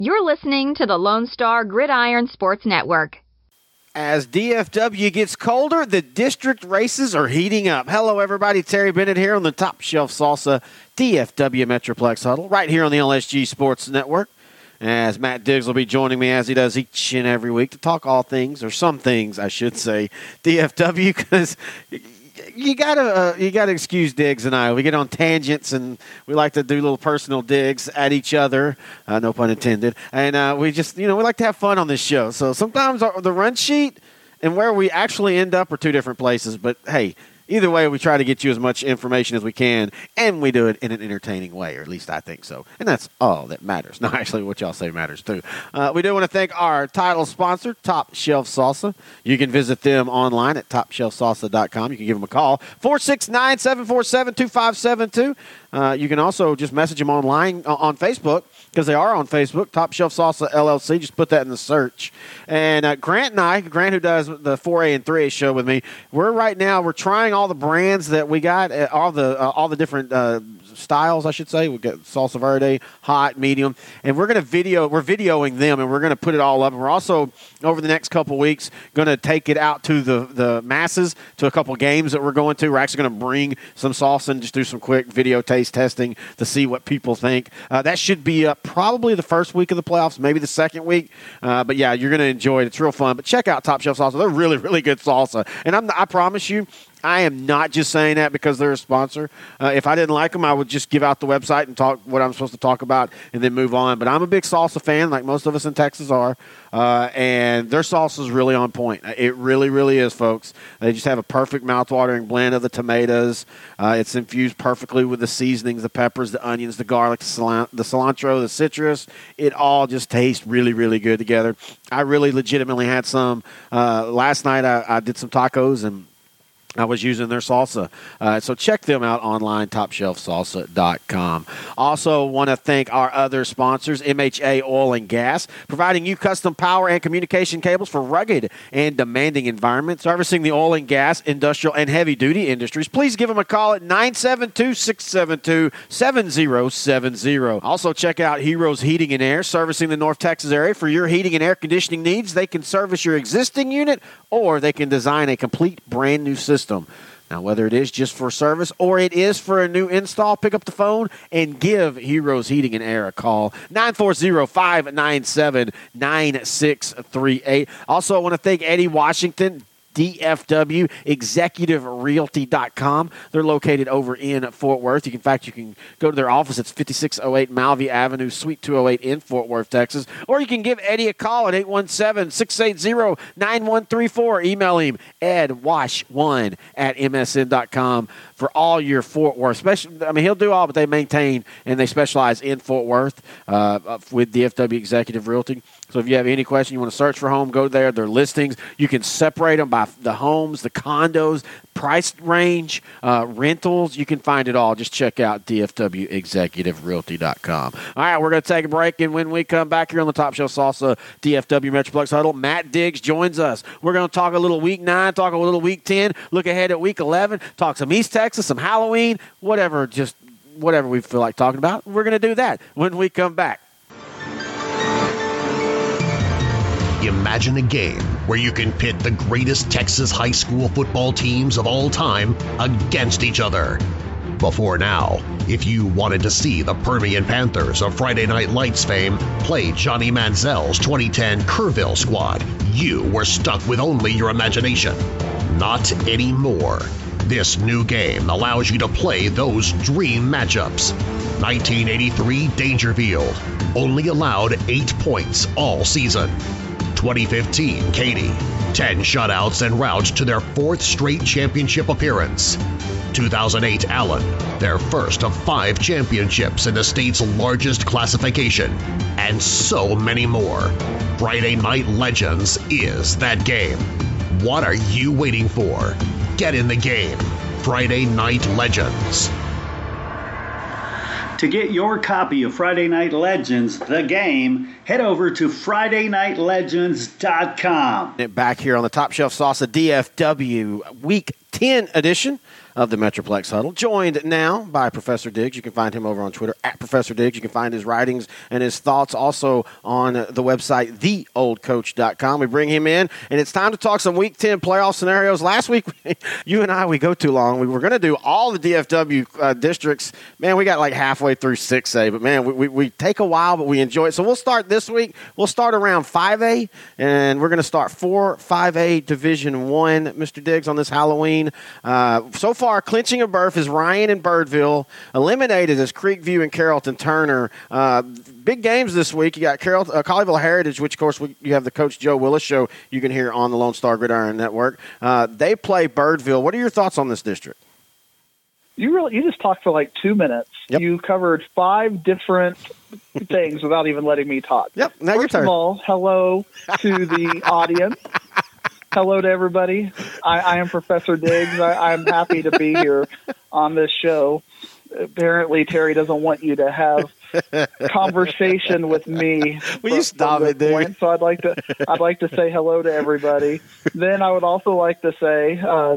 You're listening to the Lone Star Gridiron Sports Network. As DFW gets colder, the district races are heating up. Hello, everybody. Terry Bennett here on the Top Shelf Salsa DFW Metroplex Huddle, right here on the LSG Sports Network. As Matt Diggs will be joining me as he does each and every week to talk all things, or some things, I should say, DFW, because you gotta excuse Diggs and I. We get on tangents and we like to do little personal digs at each other, no pun intended. And we just, we like to have fun on this show. So sometimes the run sheet and where we actually end up are two different places. But hey, either way, we try to get you as much information as we can, and we do it in an entertaining way, or at least I think so. And that's all that matters. No, actually, what y'all say matters, too. We do want to thank our title sponsor, Top Shelf Salsa. You can visit them online at topshelfsalsa.com. You can give them a call, 469-747-2572. You can also just message them online on Facebook, because they are on Facebook, Top Shelf Salsa LLC. Just put that in the search. And Grant and I, Grant who does the 4A and 3A show with me, we're trying all the brands that we got, all the different styles, I should say. We've got Salsa Verde, hot, medium, and we're videoing them, and we're going to put it all up. And we're also, over the next couple weeks, going to take it out to the masses, to a couple games that we're going to. We're actually going to bring some salsa and just do some quick video taste testing to see what people think. That should be up probably the first week of the playoffs, maybe the second week. But yeah, you're going to enjoy it. It's real fun. But check out Top Shelf Salsa. They're really, really good salsa. And I promise you, I am not just saying that because they're a sponsor. If I didn't like them, I would just give out the website and talk what I'm supposed to talk about and then move on. But I'm a big salsa fan, like most of us in Texas are, and their salsa is really on point. It really, really is, folks. They just have a perfect mouthwatering blend of the tomatoes. It's infused perfectly with the seasonings, the peppers, the onions, the garlic, the cilantro, the citrus. It all just tastes really, really good together. I really legitimately had some. Last night I did some tacos, and I was using their salsa. So check them out online, topshelfsalsa.com. Also want to thank our other sponsors, MHA Oil and Gas, providing you custom power and communication cables for rugged and demanding environments, servicing the oil and gas, industrial, and heavy-duty industries. Please give them a call at 972-672-7070. Also check out Heroes Heating and Air, servicing the North Texas area. For your heating and air conditioning needs, they can service your existing unit, or they can design a complete brand new system. Now, whether it is just for service or it is for a new install, pick up the phone and give Heroes Heating and Air a call, 940-597-9638. Also, I want to thank Eddie Washington, DFW, ExecutiveRealty.com. They're located over in Fort Worth. In fact, you can go to their office. It's 5608 Malvey Avenue, Suite 208 in Fort Worth, Texas. Or you can give Eddie a call at 817-680-9134. Email him, edwash1@msn.com for all your Fort Worth. He'll do all, but they maintain and they specialize in Fort Worth with DFW Executive Realty. So if you have any question, you want to search for a home, go there. Their listings, you can separate them by the homes, the condos, price range, rentals. You can find it all. Just check out DFWExecutiveRealty.com. All right, we're going to take a break, and when we come back here on the Top Shelf Salsa DFW Metroplex Huddle, Matt Diggs joins us. We're going to talk a little Week 9, talk a little Week 10, look ahead at Week 11, talk some East Texas, some Halloween, whatever we feel like talking about. We're going to do that when we come back. Imagine a game where you can pit the greatest Texas high school football teams of all time against each other. Before now, if you wanted to see the Permian Panthers of Friday Night Lights fame play Johnny Manziel's 2010 Kerrville squad, you were stuck with only your imagination. Not anymore. This new game allows you to play those dream matchups. 1983 Dangerfield only allowed 8 points all season. 2015 Katy, 10 shutouts en route to their 4th straight championship appearance. 2008 Allen, their first of 5 championships in the state's largest classification, and so many more. Friday Night Legends is that game. What are you waiting for? Get in the game. Friday Night Legends. To get your copy of Friday Night Legends, the game, head over to FridayNightLegends.com. Back here on the Top Shelf Salsa DFW Week 10 edition. of the Metroplex Huddle, joined now by Professor Diggs. You can find him over on Twitter at Professor Diggs. You can find his writings and his thoughts also on the website, theoldcoach.com. We bring him in, and it's time to talk some Week 10 playoff scenarios. Last week, you and I, we go too long. We were going to do all the DFW districts. Man, we got like halfway through 6A, but man, we take a while, but we enjoy it. So we'll start this week. We'll start around 5A, and we're going to start 5A Division 1, Mr. Diggs, on this Halloween. So far, clinching a berth is Ryan and Birdville. Eliminated is Creekview and Carrollton Turner. Big games this week. You got Colleyville Heritage, which, of course, you have the Coach Joe Willis show you can hear on the Lone Star Gridiron Network. They play Birdville. What are your thoughts on this district? You just talked for like 2 minutes. Yep. You covered 5 different things without even letting me talk. Yep. Now your First turn. of all, hello to the audience. Hello to everybody. I am Professor Diggs. I'm happy to be here on this show. Apparently, Terry doesn't want you to have conversation with me. Will you stop it, dude? Point. So I'd like to say hello to everybody. Then I would also like to say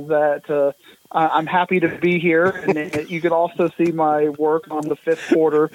that I'm happy to be here, and you can also see my work on the fifth quarter.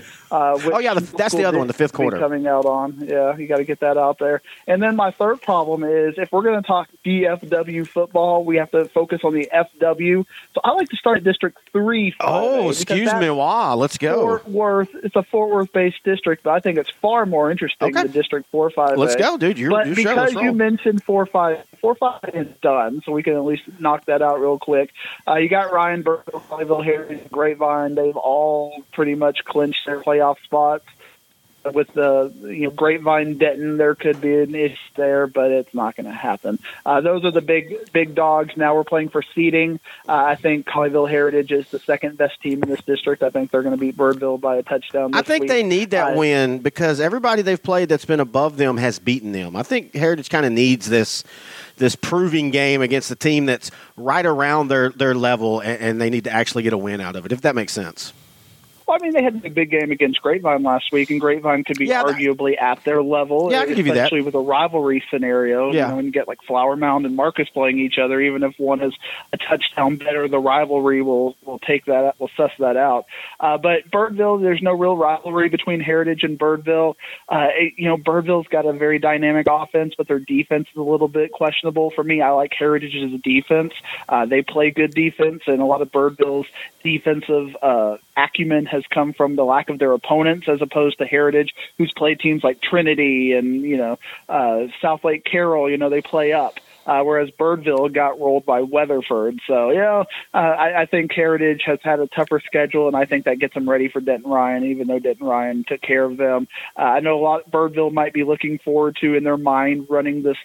That's the other one, the fifth quarter coming out on. Yeah, you got to get that out there. And then my third problem is if we're going to talk DFW football, we have to focus on the FW. So I like to start at District 3. Oh, excuse me, wow, let's go. Fort Worth. It's a Fort Worth-based district, but I think it's far more interesting than District 4, 5. Let's go, dude. But because you mentioned 4, 5 is done, so we can at least knock that out real quick. You got Ryan Birdville, Colleyville Heritage, Grapevine. They've all pretty much clinched their playoff spots. With the Grapevine Denton, there could be an issue there, but it's not going to happen. Those are the big dogs. Now we're playing for seeding. I think Colleyville Heritage is the second best team in this district. I think they're going to beat Birdville by a touchdown. I think they need that win because everybody they've played that's been above them has beaten them. I think Heritage kind of needs this proving game against a team that's right around their level, and they need to actually get a win out of it, if that makes sense. Well, I mean, they had a big game against Grapevine last week, and Grapevine could be arguably at their level. Yeah, I can give you that. Especially with a rivalry scenario. Yeah. When you get like Flower Mound and Marcus playing each other, even if one is a touchdown better, the rivalry will take that, will suss that out. But Birdville, there's no real rivalry between Heritage and Birdville. Birdville's got a very dynamic offense, but their defense is a little bit questionable. For me, I like Heritage's defense. They play good defense, and a lot of Birdville's defensive acumen has come from the lack of their opponents as opposed to Heritage, who's played teams like Trinity and, South Lake Carroll, they play up. Whereas Birdville got rolled by Weatherford. So, I think Heritage has had a tougher schedule, and I think that gets them ready for Denton Ryan, even though Denton Ryan took care of them. I know a lot Birdville might be looking forward to in their mind running this,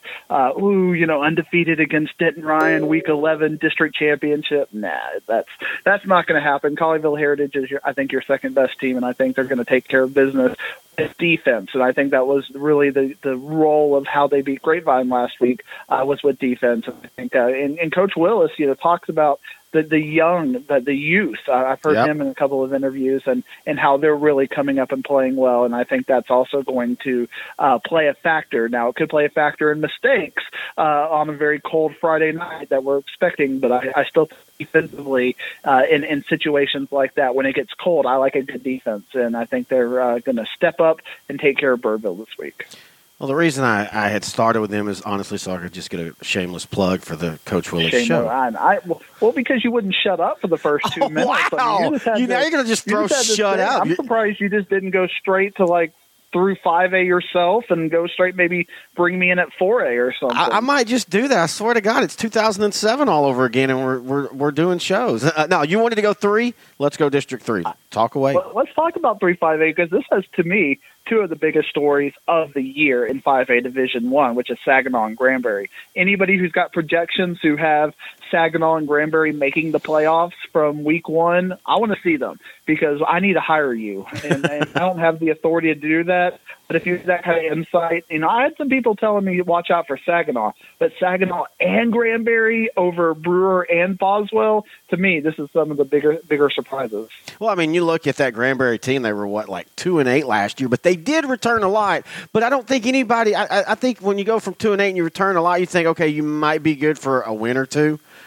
undefeated against Denton Ryan, Week 11 district championship. Nah, that's not going to happen. Colleyville Heritage is, I think, your second best team, and I think they're going to take care of business. It's defense, and I think that was really the role of how they beat Grapevine last week was with defense. I think, and Coach Willis, talks about the youth. I've heard him in a couple of interviews and how they're really coming up and playing well, and I think that's also going to play a factor. Now, it could play a factor in mistakes on a very cold Friday night that we're expecting, but I still think defensively in situations like that, when it gets cold, I like a good defense, and I think they're going to step up and take care of Birdville this week. Well, the reason I had started with them is honestly so I could just get a shameless plug for the Coach Willis show. Because you wouldn't shut up for the first 2 minutes. Wow! I mean, now you're going to just throw shut up. I'm surprised you just didn't go straight to through 5A yourself and go straight, maybe bring me in at 4A or something. I might just do that. I swear to God, it's 2007 all over again, and we're doing shows. No, you wanted to go 3? Let's go District 3. Talk away. Well, let's talk about 3 5A because this has, to me, 2 of the biggest stories of the year in 5A Division 1, which is Saginaw and Granbury. Anybody who's got projections who have Saginaw and Granbury making the playoffs from week 1, I want to see them because I need to hire you. And I don't have the authority to do that. But if you have that kind of insight, I had some people telling me watch out for Saginaw, but Saginaw and Granbury over Brewer and Boswell, to me, this is some of the bigger surprises. Well, I mean, you look at that Granbury team, they were 2-8 last year, but they did return a lot. But I don't think anybody, I think when you go from 2-8 and you return a lot, you think, okay, you might be good for a win or two.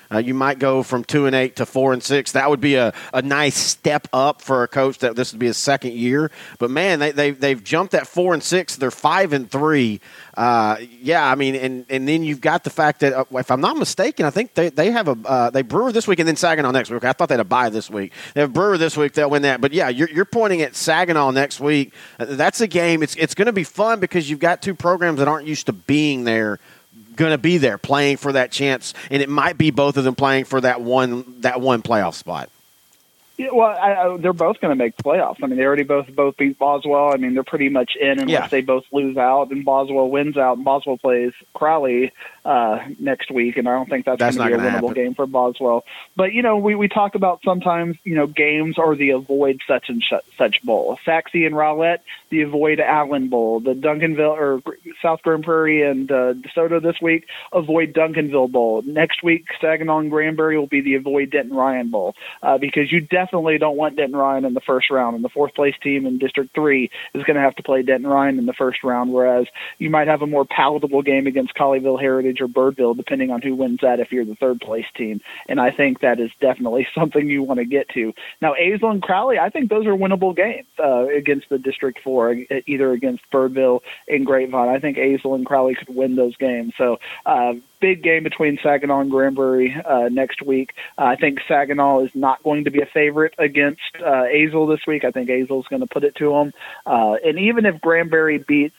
You might go from 2-8 to 4-6. That would be a nice step up for a coach that this would be his second year. But man, they've jumped at 4-6. They're 5-3. Yeah, I mean, and then you've got the fact that if I'm not mistaken, I think they have they Brewer this week and then Saginaw next week. I thought they had a bye this week. They have Brewer this week. They'll win that. But yeah, you're pointing at Saginaw next week. That's a game. It's going to be fun because you've got two programs that aren't used to being there, going to be there playing for that chance, and it might be both of them playing for that one playoff spot. Yeah, well, they're both going to make playoffs. I mean, they already both beat Boswell. I mean, they're pretty much in unless they both lose out and Boswell wins out and Boswell plays Crowley next week, and I don't think that's going to be a winnable game for Boswell. But, we talk about sometimes, games are the avoid such and such bowl. Saxe and Rowlett, the avoid Allen Bowl. The Duncanville or South Grand Prairie and DeSoto this week, avoid Duncanville Bowl. Next week, Saginaw and Granbury will be the avoid Denton Ryan Bowl because you definitely don't want Denton Ryan in the first round. And the fourth-place team in District 3 is going to have to play Denton Ryan in the first round, whereas you might have a more palatable game against Colleyville Heritage or Birdville, depending on who wins that if you're the third-place team. And I think that is definitely something you want to get to. Now, Azle and Crowley, I think those are winnable games against the District 4, either against Birdville and Grapevine. I think Azle and Crowley could win those games. So, big game between Saginaw and Granbury next week. I think Saginaw is not going to be a favorite against Azle this week. I think Azle is going to put it to them. And even if Granbury beats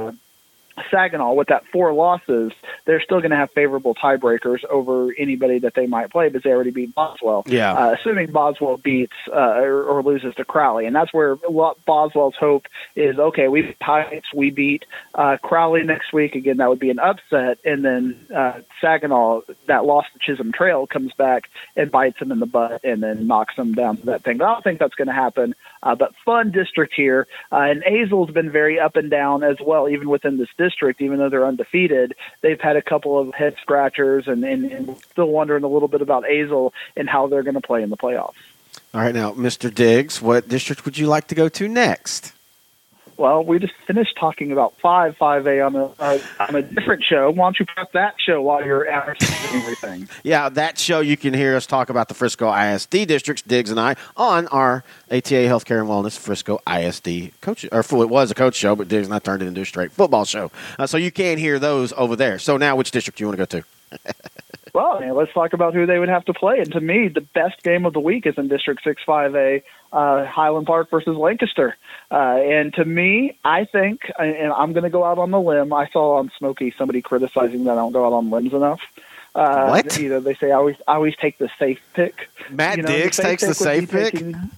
Saginaw with that 4 losses, they're still going to have favorable tiebreakers over anybody that they might play because they already beat Boswell. Yeah. Assuming Boswell beats or loses to Crowley. And that's where Boswell's hope is, okay, we beat Heights, we beat Crowley next week. Again, that would be an upset. And then Saginaw, that loss to Chisholm Trail, comes back and bites them in the butt and then knocks them down to that thing. But I don't think that's going to happen. But fun district here. And Azle's been very up and down as well, even within this district, even though they're undefeated. They've had a couple of head scratchers and still wondering a little bit about Azle and how they're going to play in the playoffs. All right, now, Mr. Diggs, what district would you like to go to next? Well, we just finished talking about 5A on a different show. Why don't you prep that show while you're advertising everything? Yeah, that show you can hear us talk about the Frisco ISD districts, Diggs and I, on our ATA Healthcare and Wellness Frisco ISD coach. Or it was a coach show, but Diggs and I turned it into a straight football show. So you can hear those over there. So now, which district do you want to go to? Well, let's talk about who they would have to play. And to me, the best game of the week is in District 6-5A, Highland Park versus Lancaster. And to me, I think, and I'm going to go out on the limb, I saw on Smokey somebody criticizing that I don't go out on limbs enough. What? They say I always take the safe pick. Matt Diggs takes the safe pick?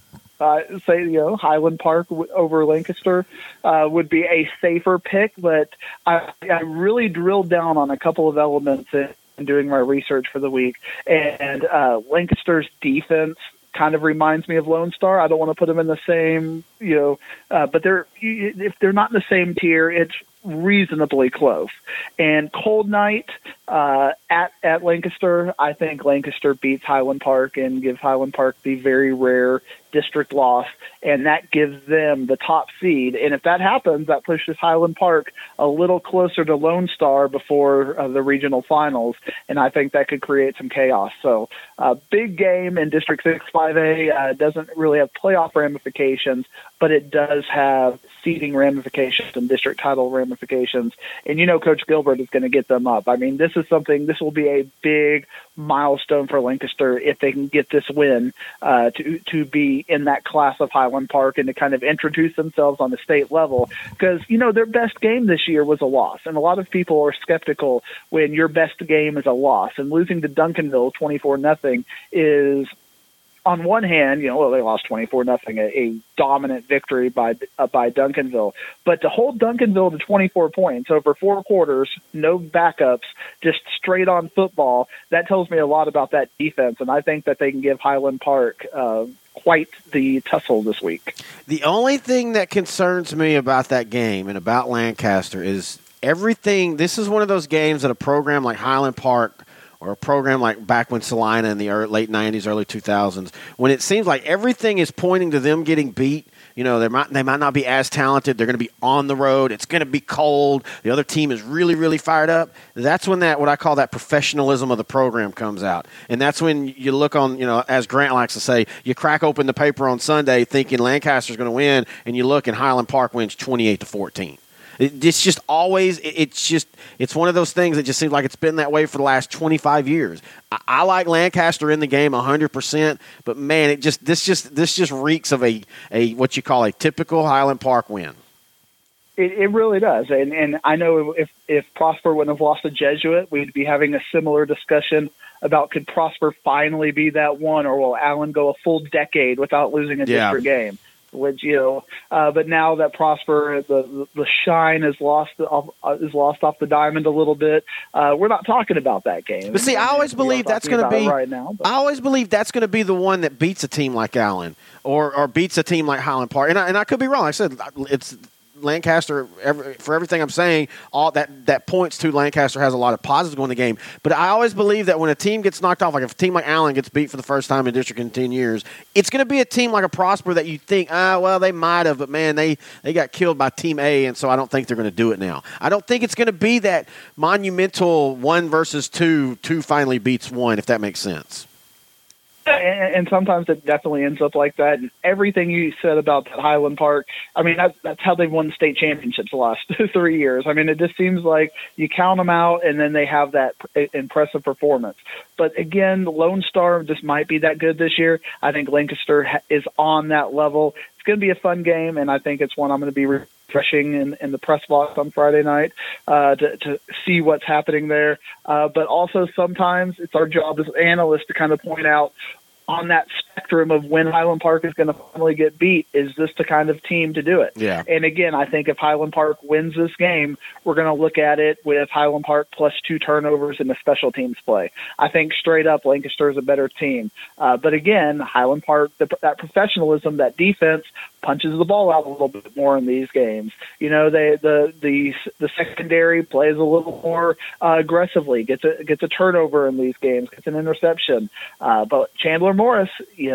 Highland Park over Lancaster would be a safer pick, but I really drilled down on a couple of elements in doing my research for the week, and Lancaster's defense kind of reminds me of Lone Star. I don't want to put them in the same, but if they're not in the same tier, it's reasonably close. And cold night at Lancaster, I think Lancaster beats Highland Park and gives Highland Park the very rare district loss, and that gives them the top seed. And if that happens, that pushes Highland Park a little closer to Lone Star before the regional finals, and I think that could create some chaos. So big game in District 6-5A. Doesn't really have playoff ramifications, but it does have seeding ramifications and district title ramifications. And Coach Gilbert is going to get them up. I mean, this will be a big milestone for Lancaster if they can get this win to be in that class of Highland Park and to kind of introduce themselves on the state level, because their best game this year was a loss, and a lot of people are skeptical when your best game is a loss, and losing to Duncanville 24-0 is, on one hand, they lost 24-0, a dominant victory by Duncanville. But to hold Duncanville to 24 points over 4 quarters, no backups, just straight on football, that tells me a lot about that defense. And I think that they can give Highland Park quite the tussle this week. The only thing that concerns me about that game and about Lancaster is everything. This is one of those games that a program like Highland Park or a program like back when Salina in the late 90s, early 2000s, when it seems like everything is pointing to them getting beat, You know, they might not be as talented. They're going to be on the road. It's going to be cold. The other team is really, really fired up. That's when what I call that professionalism of the program comes out. And that's when you look on, as Grant likes to say, you crack open the paper on Sunday thinking Lancaster's going to win, and you look and Highland Park wins 28-14. It's just always, it's one of those things that just seems like it's been that way for the last 25 years. I like Lancaster in the game 100%, but man, this just reeks of a what you call a typical Highland Park win. It really does. And I know if Prosper wouldn't have lost to Jesuit, we'd be having a similar discussion about could Prosper finally be that one, or will Allen go a full decade without losing a district game? Which, but now that Prosper, the shine is lost off the diamond a little bit. We're not talking about that game. But see, I always believe that's going to be right now. I always believe that's going to be the one that beats a team like Allen or beats a team like Highland Park. And I could be wrong. Like I said, it's Lancaster, for everything I'm saying, all that points to Lancaster has a lot of positives going in the game. But I always believe that when a team gets knocked off, like if a team like Allen gets beat for the first time in district in 10 years, it's going to be a team like a Prosper that you think, well, they might have, but man, they got killed by Team A, and so I don't think they're going to do it now. I don't think it's going to be that monumental 1 versus 2 finally beats 1, if that makes sense. And sometimes it definitely ends up like that. And everything you said about that Highland Park, I mean, that's how they've won state championships the last 3 years. I mean, it just seems like you count them out and then they have that impressive performance. But again, the Lone Star just might be that good this year. I think Lancaster is on that level. It's going to be a fun game, and I think it's one I'm going to be refreshing in the press box on Friday night to see what's happening there. But also sometimes it's our job as analysts to kind of point out on that spectrum of when Highland Park is going to finally get beat, is this the kind of team to do it? Yeah. And again, I think if Highland Park wins this game, we're going to look at it with Highland Park plus 2 turnovers in the special teams play. I think straight up Lancaster is a better team. But again, Highland Park, that professionalism, that defense punches the ball out a little bit more in these games. The secondary plays a little more aggressively, gets a turnover in these games, gets an interception. But Chandler Morris,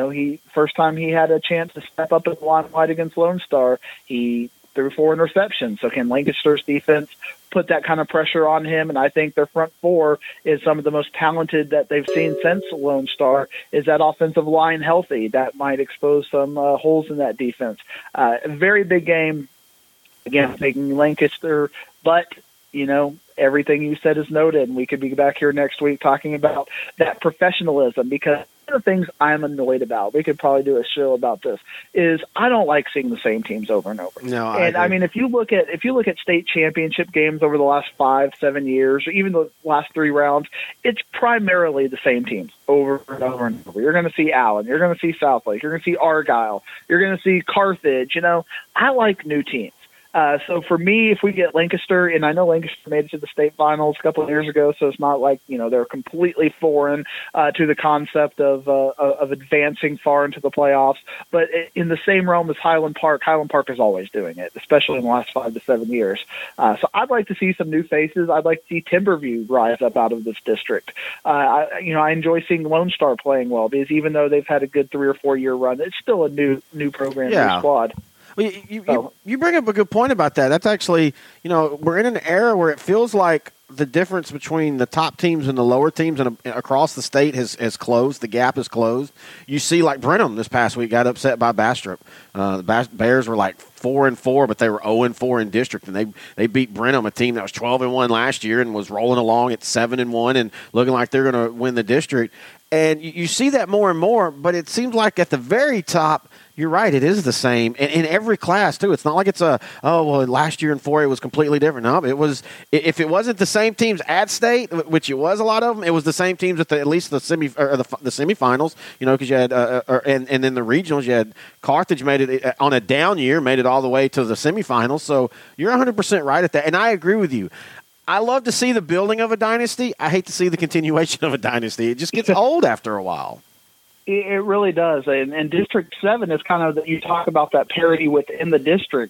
first time he had a chance to step up in the limelight against Lone Star, he threw 4 interceptions. So can Lancaster's defense put that kind of pressure on him? And I think their front 4 is some of the most talented that they've seen since Lone Star. Is that offensive line healthy? That might expose some holes in that defense. A very big game. Again, taking Lancaster, but everything you said is noted, and we could be back here next week talking about that professionalism, because one of the things I'm annoyed about, we could probably do a show about this, is I don't like seeing the same teams over and over. No, I mean, if you look at state championship games over the last 5-7 years, or even the last 3 rounds, it's primarily the same teams over and over and over. You're going to see Allen, you're going to see Southlake, you're going to see Argyle, you're going to see Carthage. I like new teams. So for me, if we get Lancaster, and I know Lancaster made it to the state finals a couple of years ago, so it's not like, they're completely foreign to the concept of advancing far into the playoffs. But in the same realm as Highland Park is always doing it, especially in the last 5 to 7 years. So I'd like to see some new faces. I'd like to see Timberview rise up out of this district. I enjoy seeing Lone Star playing well, because even though they've had a good 3 or 4 year run, it's still a new program, new squad. Well, you bring up a good point about that. That's actually, we're in an era where it feels like the difference between the top teams and the lower teams and across the state has closed. The gap is closed. You see, like Brenham this past week got upset by Bastrop. The Bears were like 4-4, but they were 0-4 in district, and they beat Brenham, a team that was 12-1 last year and was rolling along at 7-1 and looking like they're going to win the district. And you see that more and more, but it seems like at the very top, you're right, it is the same in every class too. It's not like it's last year in 4A was completely different. No, it was. If it wasn't the same teams at state, which it was a lot of them, it was the same teams at at least the semifinals. Because you had and then the regionals, you had Carthage made it on a down year, made it all the way to the semifinals. So you're 100% right at that, and I agree with you. I love to see the building of a dynasty. I hate to see the continuation of a dynasty. It just gets old after a while. It really does. And District 7 is kind of, you talk about that parity within the district.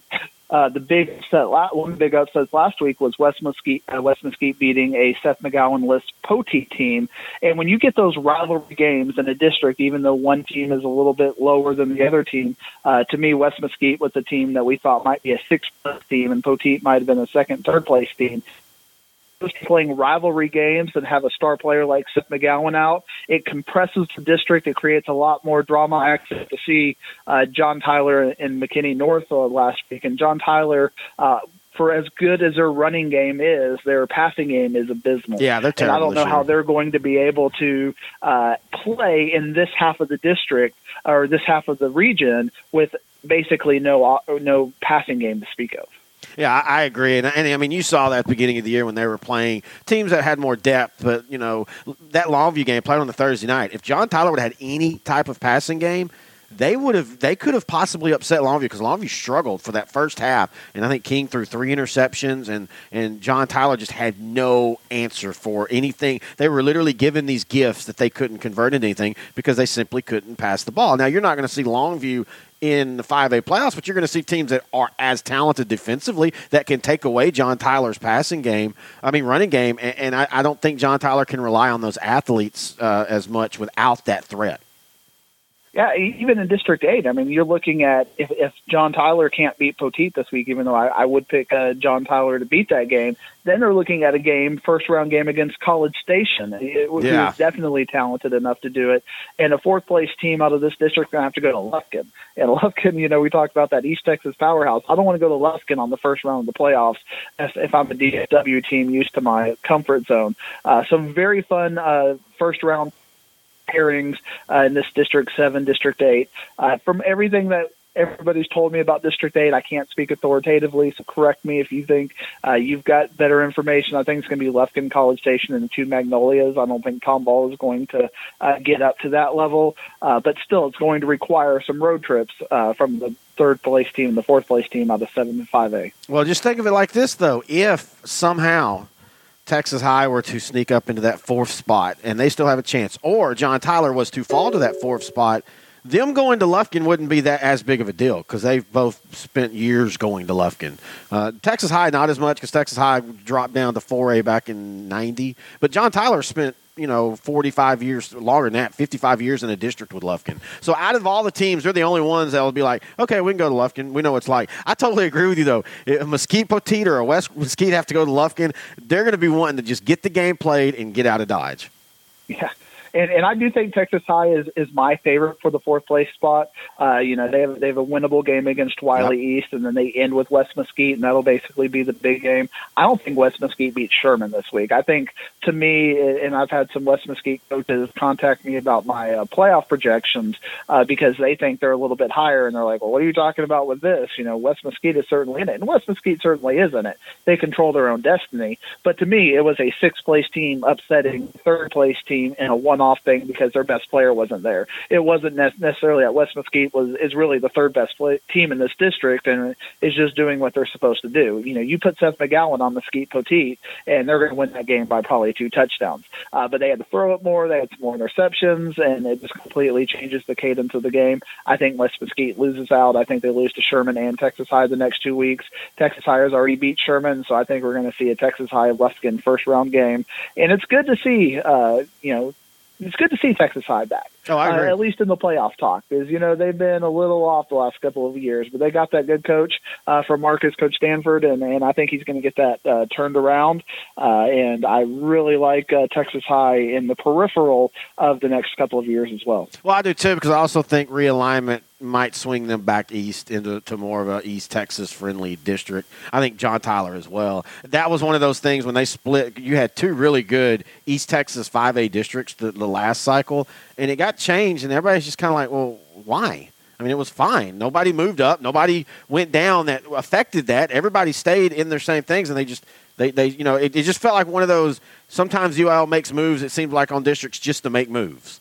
The big upset, one big upset last week was West Mesquite beating a Seth McGowan list Poteet team. And when you get those rivalry games in a district, even though one team is a little bit lower than the other team, to me, West Mesquite was a team that we thought might be a 6th team, and Poteet might have been a second, third place team. Playing rivalry games and have a star player like Seth McGowan out, it compresses the district. It creates a lot more drama. I actually to see John Tyler and McKinney North last week, and John Tyler, for as good as their running game is, their passing game is abysmal. Yeah, they're terrible. And I don't know how they're going to be able to play in this half of the district or this half of the region with basically no passing game to speak of. Yeah, I agree. And I mean, you saw that at the beginning of the year when they were playing teams that had more depth. But, that Longview game played on the Thursday night. If John Tyler would have had any type of passing game, they could have possibly upset Longview because Longview struggled for that first half. And I think King threw 3 interceptions, and John Tyler just had no answer for anything. They were literally given these gifts that they couldn't convert into anything because they simply couldn't pass the ball. Now, you're not going to see Longview in the 5A playoffs, but you're going to see teams that are as talented defensively that can take away John Tyler's running game. And I don't think John Tyler can rely on those athletes as much without that threat. Yeah, even in District 8, I mean, you're looking at if John Tyler can't beat Poteet this week, even though I would pick John Tyler to beat that game, then they're looking at a first-round game against College Station, who's definitely talented enough to do it. And a fourth-place team out of this district is going to have to go to Lufkin. And Lufkin, we talked about that East Texas powerhouse. I don't want to go to Lufkin on the first round of the playoffs if I'm a DFW team used to my comfort zone. Some very fun first-round pairings in this District 7, District 8. From everything that everybody's told me about District 8, I can't speak authoritatively, so correct me if you think you've got better information. I think it's going to be Lufkin, College Station, and the 2 Magnolias. I don't think Tomball is going to get up to that level, but still it's going to require some road trips from the third-place team and the fourth-place team out of 7 and 5A. Well, just think of it like this, though. If somehow Texas High were to sneak up into that 4th spot, and they still have a chance, or John Tyler was to fall to that 4th spot, them going to Lufkin wouldn't be that as big of a deal because they've both spent years going to Lufkin. Texas High, not as much because Texas High dropped down to 4A back in 90, but John Tyler spent 45 years, longer than that, 55 years in a district with Lufkin. So out of all the teams, they're the only ones that will be like, okay, we can go to Lufkin. We know what it's like. I totally agree with you, though. If Mesquite Poteet or a West Mesquite have to go to Lufkin, they're going to be wanting to just get the game played and get out of Dodge. Yeah. And I do think Texas High is my favorite for the 4th place spot. They have a winnable game against Wiley East, and then they end with West Mesquite, and that'll basically be the big game. I don't think West Mesquite beats Sherman this week. I think, to me, and I've had some West Mesquite coaches contact me about my playoff projections because they think they're a little bit higher, and they're like, well, what are you talking about with this? West Mesquite is certainly in it, and West Mesquite certainly is in it. They control their own destiny. But to me, it was a 6th place team upsetting 3rd place team in a one-off thing because their best player wasn't there. It wasn't necessarily that West Mesquite is really the 3rd best team in this district and is just doing what they're supposed to do. You put Seth McGowan on Mesquite Poteet, and they're going to win that game by probably 2 touchdowns. But they had to throw it more. They had some more interceptions, and it just completely changes the cadence of the game. I think West Mesquite loses out. I think they lose to Sherman and Texas High the next 2 weeks. Texas High has already beat Sherman, so I think we're going to see a Texas High Lufkin first-round game. And it's good to see, it's good to see Texas High back. Oh, I agree. At least in the playoff talk, because they've been a little off the last couple of years, but they got that good coach from Marcus, Coach Stanford, and I think he's going to get that turned around. And I really like Texas High in the peripheral of the next couple of years as well. Well, I do too, because I also think realignment might swing them back east into more of a East Texas friendly district. I think John Tyler as well. That was one of those things when they split. You had 2 really good East Texas 5A districts the last cycle, and it got changed, and everybody's just kind of like, well, why? I mean, it was fine. Nobody moved up. Nobody went down that affected that. Everybody stayed in their same things, and they it just felt like one of those, sometimes UIL makes moves, it seems like, on districts just to make moves.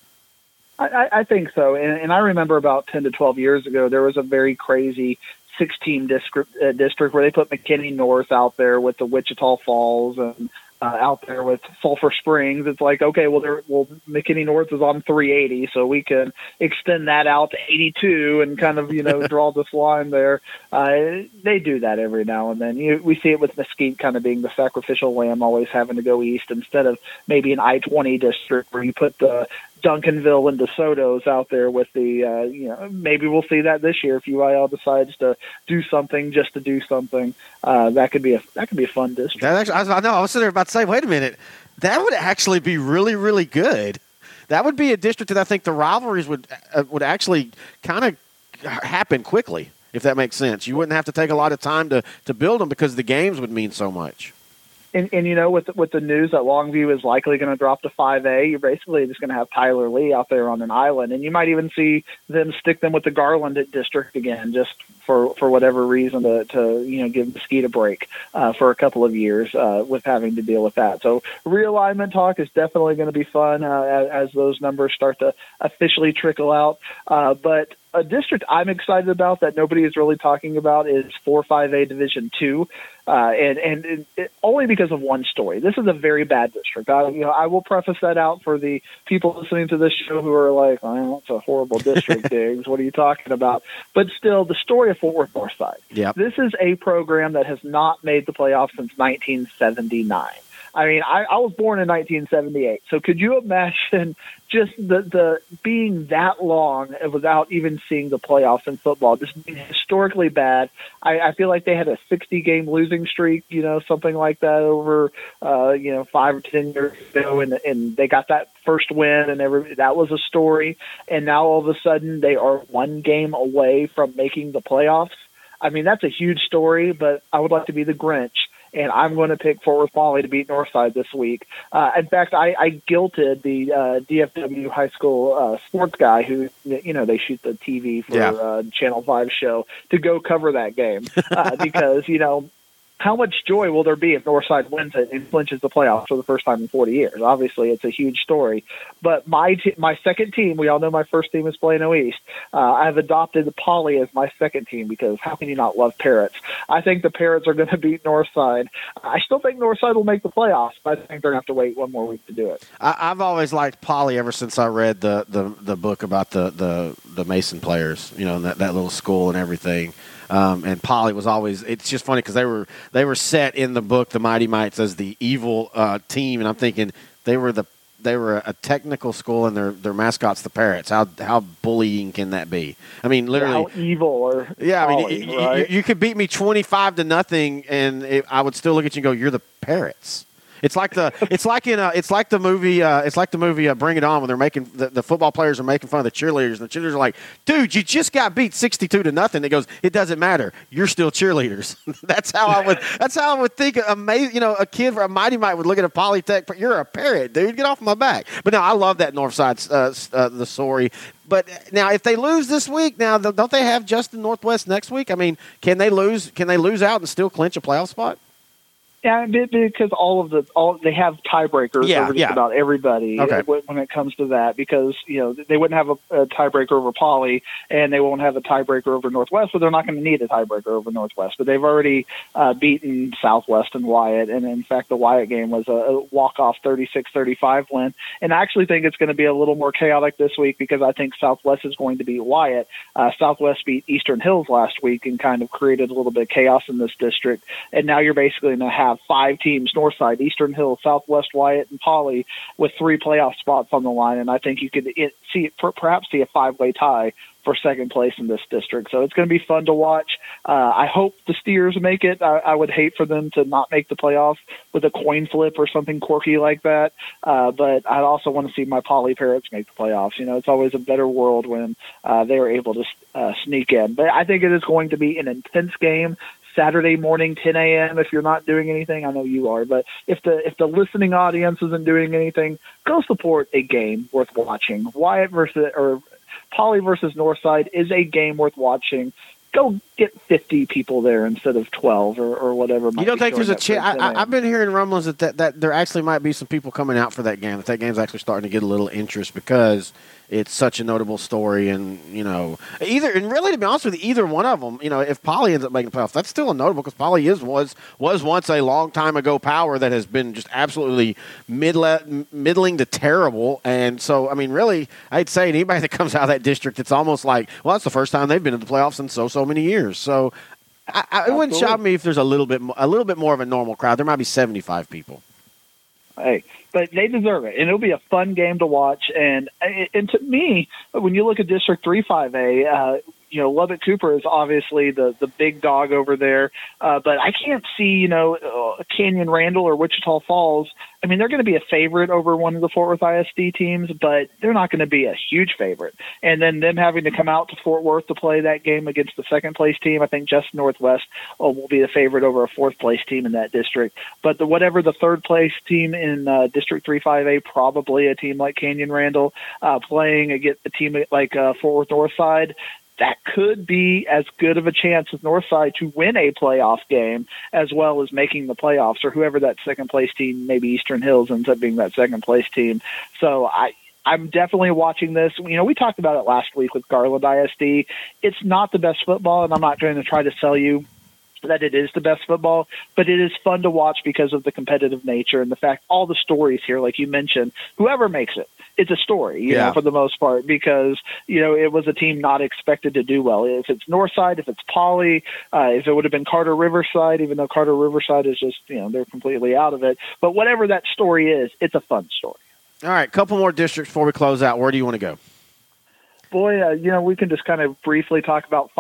I think so. And I remember about 10 to 12 years ago, there was a very crazy 16 district where they put McKinney North out there with the Wichita Falls and out there with Sulphur Springs. It's like, okay, well, McKinney North is on 380, so we can extend that out to 82 and kind of, draw this line there. They do that every now and then. We see it with Mesquite kind of being the sacrificial lamb, always having to go east instead of maybe an I-20 district where you put the Duncanville and DeSoto's out there with the, maybe we'll see that this year if UIL decides to do something just to do something. That could be a fun district. I know. I was sitting there about to say, wait a minute, that would actually be really, really good. That would be a district that I think the rivalries would actually kind of happen quickly, if that makes sense. You wouldn't have to take a lot of time to build them because the games would mean so much. And with the news that Longview is likely going to drop to 5A, you're basically just going to have Tyler Lee out there on an island, and you might even see them stick them with the Garland district again, just for whatever reason to give Mesquite a break for a couple of years with having to deal with that. So realignment talk is definitely going to be fun as those numbers start to officially trickle out. But a district I'm excited about that nobody is really talking about is 4-5A Division II, and only because of one story. This is a very bad district. I will preface that out for the people listening to this show who are like, "Oh, it's a horrible district, Diggs. What are you talking about?" But still, the story of Fort Worth Northside. Yep. This is a program that has not made the playoffs since 1979. I mean, I was born in 1978, so could you imagine just the being that long without even seeing the playoffs in football, just being historically bad? I feel like they had a 60-game losing streak, something like that over, 5 or 10 years ago, and they got that first win, and that was a story. And now all of a sudden they are one game away from making the playoffs. I mean, that's a huge story, but I would like to be the Grinch. And I'm going to pick Fort Worth Poly to beat Northside this week. In fact, I guilted the DFW high school sports guy who, they shoot the TV for Channel 5 show to go cover that game because, how much joy will there be if Northside wins it and clinches the playoffs for the first time in 40 years? Obviously, it's a huge story. But my second team, we all know my first team is Plano East. I've adopted Poly as my second team because how can you not love Parrots? I think the Parrots are going to beat Northside. I still think Northside will make the playoffs, but I think they're going to have to wait one more week to do it. I've always liked Poly ever since I read the book about the Mason players, that little school and everything. And Poly was always – it's just funny because they were set in the book, the Mighty Mites, as the evil team. And I'm thinking they were a technical school and their mascot's the Parrots. How bullying can that be? I mean, literally – how evil or Poly, right? you could beat me 25-0 and I would still look at you and go, you're the Parrots. It's like the movie Bring It On when they're making the football players are making fun of the cheerleaders and the cheerleaders are like, dude, you just got beat 62-0. It goes, it doesn't matter. You're still cheerleaders. That's how I would think. A kid for a Mighty Mite would look at a Polytech. You're a Parrot, dude. Get off my back. But no, I love that Northside the story. But now, if they lose this week, now don't they have Justin Northwest next week? I mean, can they lose out and still clinch a playoff spot? Yeah, because they have tiebreakers over just about everybody when it comes to that. Because they wouldn't have a tiebreaker over Poly, and they won't have a tiebreaker over Northwest, but they're not going to need a tiebreaker over Northwest. But they've already beaten Southwest and Wyatt, and in fact, the Wyatt game was a walk-off 36-35 win. And I actually think it's going to be a little more chaotic this week because I think Southwest is going to beat Wyatt. Southwest beat Eastern Hills last week and kind of created a little bit of chaos in this district. And now you're basically going to have 5 teams, Northside, Eastern Hills, Southwest, Wyatt, and Poly, with 3 playoff spots on the line. And I think you could perhaps see a 5-way tie for second place in this district. So it's going to be fun to watch. I hope the Steers make it. I would hate for them to not make the playoffs with a coin flip or something quirky like that. But I also want to see my Poly Parrots make the playoffs. It's always a better world when they are able to sneak in. But I think it is going to be an intense game. Saturday morning, 10 a.m. If you're not doing anything, I know you are, but if the listening audience isn't doing anything, go support a game worth watching. Poly versus Northside is a game worth watching. Go get 50 people there instead of 12 or whatever. You don't think there's a chance? I've been hearing rumblings that there actually might be some people coming out for that game. That game's actually starting to get a little interest because it's such a notable story. And, really, to be honest with you, either one of them, if Poly ends up making the playoffs, that's still a notable because Poly was once a long time ago power that has been just absolutely middling to terrible. And so, I mean, really, I'd say anybody that comes out of that district, it's almost like, well, that's the first time they've been in the playoffs in so many years. So it wouldn't shock me if there's a little bit more of a normal crowd. There might be 75 people. Hey, but they deserve it, and it'll be a fun game to watch. And to me, when you look at District 3-5A, Lubbock Cooper is obviously the big dog over there, but I can't see, Canyon Randall or Wichita Falls. I mean, they're going to be a favorite over one of the Fort Worth ISD teams, but they're not going to be a huge favorite. And then them having to come out to Fort Worth to play that game against the second-place team, I think Justin Northwest will be the favorite over a fourth-place team in that district. But whatever the third-place team in District 3-5A, probably a team like Canyon Randall playing against a team like Fort Worth Northside, that could be as good of a chance as Northside to win a playoff game as well as making the playoffs, or whoever that second-place team, maybe Eastern Hills, ends up being that second-place team. So I'm definitely watching this. We talked about it last week with Garland ISD. It's not the best football, and I'm not going to try to sell you that it is the best football, but it is fun to watch because of the competitive nature and the fact all the stories here, like you mentioned, whoever makes it, it's a story, you know, for the most part, because, it was a team not expected to do well. If it's Northside, if it's Poly, if it would have been Carter Riverside, even though Carter Riverside is just, they're completely out of it. But whatever that story is, it's a fun story. All right, a couple more districts before we close out. Where do you want to go? Boy, we can just kind of briefly talk about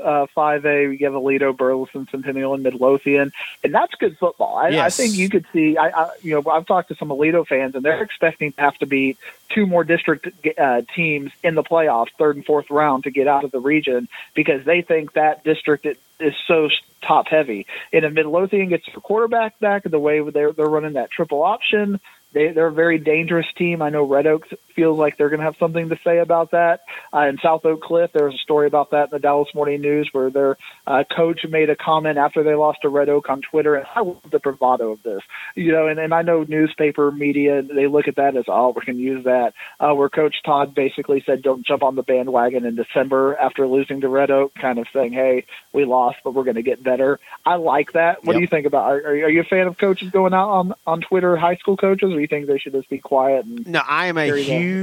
5A. We have Aledo, Burleson, Centennial, and Midlothian, and that's good football. I think you could see. I've talked to some Aledo fans, and they're expecting to have to beat two more district teams in the playoffs, third and fourth round, to get out of the region because they think that district is so top heavy. And if Midlothian gets their quarterback back, the way they're running that triple option, they're a very dangerous team. I know Red Oak feels like they're going to have something to say about that. In South Oak Cliff, there was a story about that in the Dallas Morning News where their coach made a comment after they lost to Red Oak on Twitter, and I love the bravado of this. And I know newspaper media, they look at that as, we can use that, where Coach Todd basically said, don't jump on the bandwagon in December after losing to Red Oak, kind of saying, hey, we lost, but we're going to get better. I like that. What do you think about are you a fan of coaches going out on Twitter, high school coaches, or you think they should just be quiet? No, I am a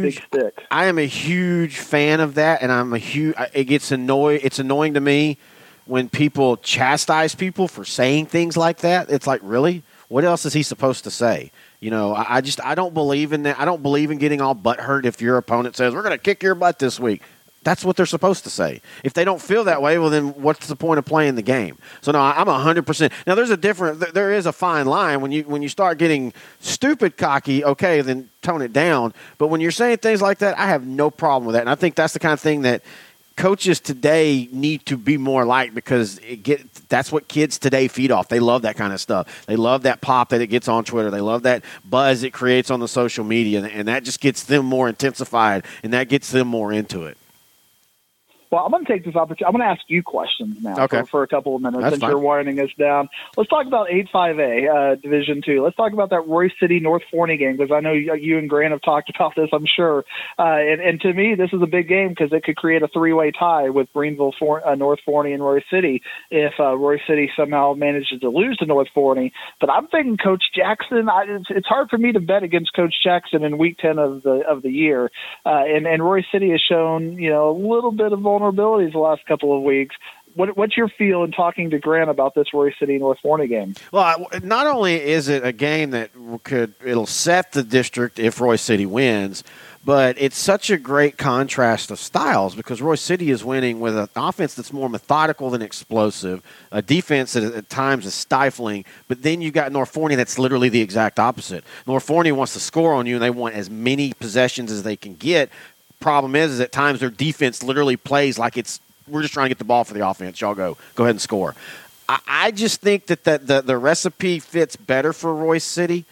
huge fan of that, and it's annoying to me when people chastise people for saying things like that. It's like, really? What else is he supposed to say? I don't believe in that. I don't believe in getting all butthurt if your opponent says, we're going to kick your butt this week. That's what they're supposed to say. If they don't feel that way, well, then what's the point of playing the game? So, no, I'm 100%. Now, there is a fine line. When you start getting stupid cocky, okay, then tone it down. But when you're saying things like that, I have no problem with that. And I think that's the kind of thing that coaches today need to be more like, because that's what kids today feed off. They love that kind of stuff. They love that pop that it gets on Twitter. They love that buzz it creates on the social media, and that just gets them more intensified, and that gets them more into it. Well, I'm going to take this opportunity. I'm going to ask you questions now for a couple of minutes. That's since fine. You're winding us down. Let's talk about 8-5A, Division II. Let's talk about that Royse City North Forney game, because I know you and Grant have talked about this, I'm sure. And to me, this is a big game because it could create a three-way tie with Greenville, North Forney, and Royse City if Royse City somehow manages to lose to North Forney. But I'm thinking Coach Jackson. It's hard for me to bet against Coach Jackson in Week 10 of the year. And Royse City has shown a little bit of vulnerabilities the last couple of weeks. What's your feel in talking to Grant about this Royse City North Forney game? Well, not only is it a game that it'll set the district if Royse City wins, but it's such a great contrast of styles because Royse City is winning with an offense that's more methodical than explosive, a defense that at times is stifling, but then you've got North Forney that's literally the exact opposite. North Forney wants to score on you, and they want as many possessions as they can get. Problem is at times their defense literally plays like we're just trying to get the ball for the offense. Y'all go ahead and score. I just think that the recipe fits better for Royse City.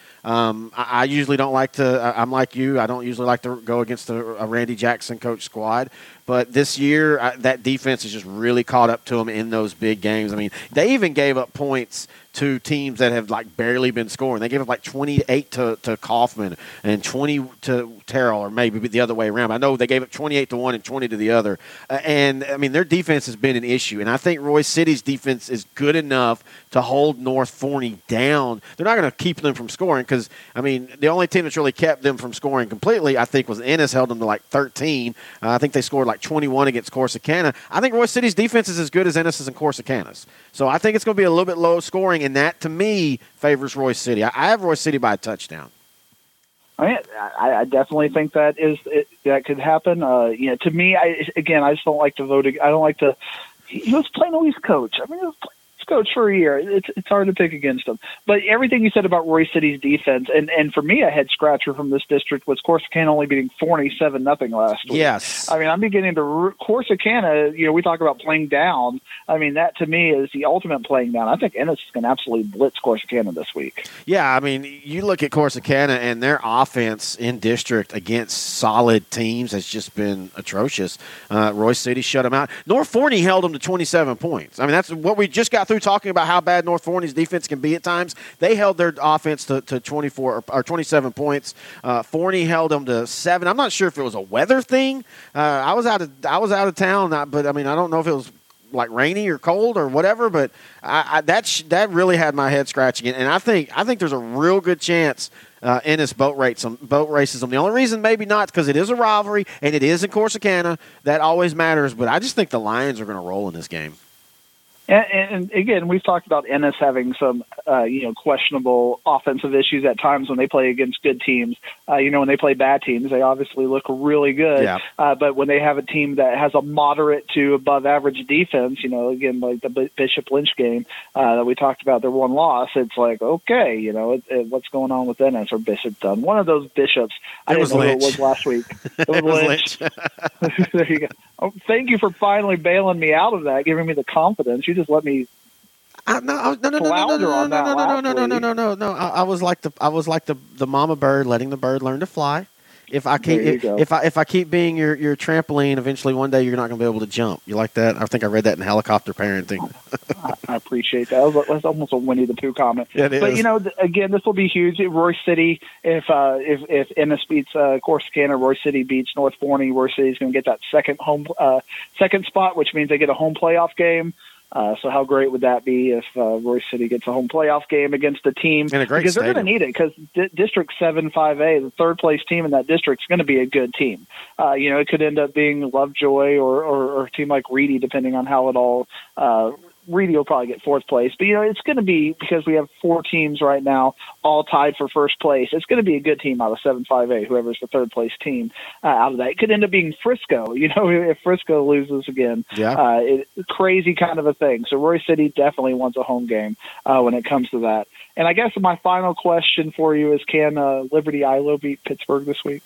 I usually don't like to. I'm like you. I don't usually like to go against a Randy Jackson coach squad. But this year, that defense has just really caught up to them in those big games. I mean, they even gave up points to teams that have like barely been scoring. They gave up like 28 to Kaufman and 20 to Terrell, or maybe the other way around. I know they gave up 28 to one and 20 to the other. And I mean, their defense has been an issue. And I think Royse City's defense is good enough to hold North Forney down. They're not going to keep them from scoring because, I mean, the only team that's really kept them from scoring completely, I think, was Ennis, held them to like 13. I think they scored like 21 against Corsicana. I think Royse City's defense is as good as Ennis's and Corsicana's. So I think it's going to be a little bit low scoring, and that, to me, favors Royse City. I have Royse City by a touchdown. I definitely think that could happen. To me, I just don't like to vote. I don't like to. He was playing a East coach. I mean, he was coach for a year. It's hard to pick against him. But everything you said about Royse City's defense, and for me, a head scratcher from this district was Corsicana only beating Forney 7-0 last week. Yes. I mean, I'm beginning to Corsicana. We talk about playing down. I mean, that to me is the ultimate playing down. I think Ennis is going to absolutely blitz Corsicana this week. Yeah, I mean, you look at Corsicana and their offense in district against solid teams has just been atrocious. Royse City shut them out. North Forney held them to 27 points. I mean, that's what we just got through talking about, how bad North Forney's defense can be at times. They held their offense to 24 or 27 points. Forney held them to 7. I'm not sure if it was a weather thing. I was out of town, but I mean, I don't know if it was like rainy or cold or whatever, but that really had my head scratching it. And I think there's a real good chance Ennis boat races them. The only reason maybe not because it is a rivalry and it is in Corsicana. That always matters. But I just think the Lions are going to roll in this game. And again, we've talked about Ennis having some, questionable offensive issues at times when they play against good teams. When they play bad teams, they obviously look really good. Yeah. But when they have a team that has a moderate to above average defense, again, like the Bishop Lynch game that we talked about, their one loss, it's like, okay, what's going on with Ennis or Bishop done? One of those Bishops. I didn't know who it was last week. It was Lynch. There you go. Oh, thank you for finally bailing me out of that, giving me the confidence. You just let me. No. I was like the mama bird letting the bird learn to fly. If I keep being your trampoline, eventually one day you're not going to be able to jump. You like that? I think I read that in Helicopter Parenting. I appreciate that. That's almost a Winnie the Pooh comment. Yeah, it is. But again, this will be huge. Royse City, if Ennis beats Corsicana, Royse City beats North Forney, Royse City is going to get that second spot, which means they get a home playoff game. So how great would that be if Royse City gets a home playoff game against a team? And a great because stadium. They're going to need it because District 7-5A, the third-place team in that district, is going to be a good team. It could end up being Lovejoy or a team like Reedy, depending on how it all Reedy will probably get fourth place. But, it's going to be, because we have 4 teams right now all tied for first place, it's going to be a good team out of 7-5A, whoever's the third-place team out of that. It could end up being Frisco, if Frisco loses again. Yeah. Crazy kind of a thing. So Royse City definitely wants a home game when it comes to that. And I guess my final question for you is, can Liberty ILO beat Pittsburgh this week?